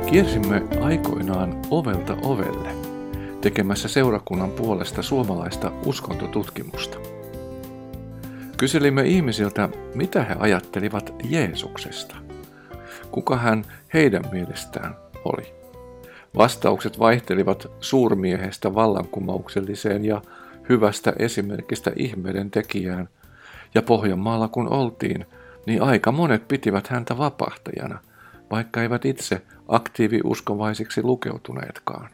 Kiersimme aikoinaan ovelta ovelle tekemässä seurakunnan puolesta suomalaista uskontotutkimusta. Kyselimme ihmisiltä, mitä he ajattelivat Jeesuksesta. Kuka hän heidän mielestään oli? Vastaukset vaihtelivat suurmiehestä vallankumoukselliseen ja hyvästä esimerkistä ihmeiden tekijään, ja Pohjanmaalla kun oltiin, niin aika monet pitivät häntä vapahtajana, vaikka eivät itse aktiiviuskovaisiksi lukeutuneetkaan.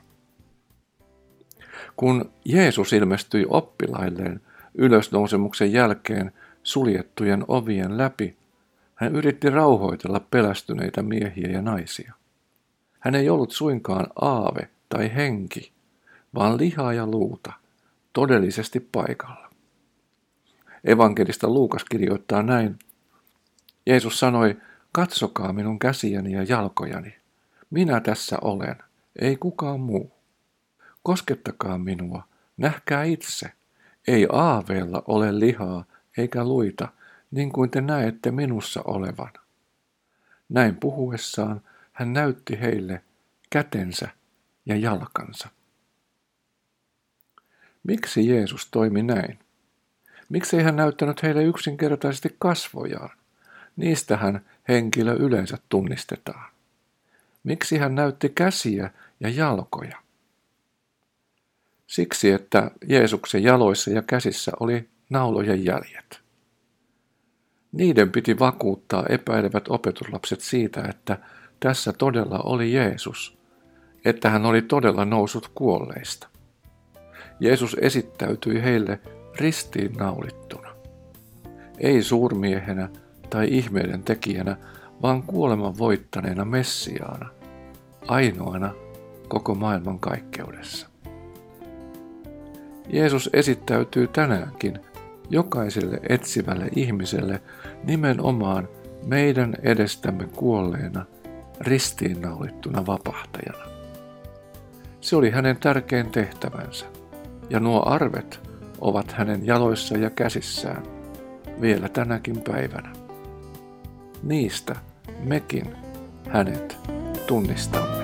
Kun Jeesus ilmestyi oppilailleen ylösnousemuksen jälkeen suljettujen ovien läpi, hän yritti rauhoitella pelästyneitä miehiä ja naisia. Hän ei ollut suinkaan aave tai henki, vaan lihaa ja luuta, todellisesti paikalla. Evankelista Luukas kirjoittaa näin. Jeesus sanoi, katsokaa minun käsiäni ja jalkojani. Minä tässä olen, ei kukaan muu. Koskettakaa minua, nähkää itse. Ei aaveella ole lihaa eikä luita, niin kuin te näette minussa olevan. Näin puhuessaan hän näytti heille kätensä ja jalkansa. Miksi Jeesus toimi näin? Miksi ei hän näyttänyt heille yksinkertaisesti kasvojaan? Niistähän henkilö yleensä tunnistetaan. Miksi hän näytti käsiä ja jalkoja? Siksi, että Jeesuksen jaloissa ja käsissä oli naulojen jäljet. Niiden piti vakuuttaa epäilevät opetuslapset siitä, että tässä todella oli Jeesus, että hän oli todella noussut kuolleista. Jeesus esittäytyi heille ristiin naulittuna. Ei suurmiehenä tai ihmeiden tekijänä, vaan kuoleman voittaneena Messiaana, ainoana koko maailman kaikkeudessa. Jeesus esittäytyy tänäänkin jokaiselle etsivälle ihmiselle nimenomaan meidän edestämme kuolleena, ristiinnaulittuna vapahtajana. Se oli hänen tärkein tehtävänsä, ja nuo arvet ovat hänen jaloissa ja käsissään vielä tänäkin päivänä. Niistä mekin hänet tunnistamme.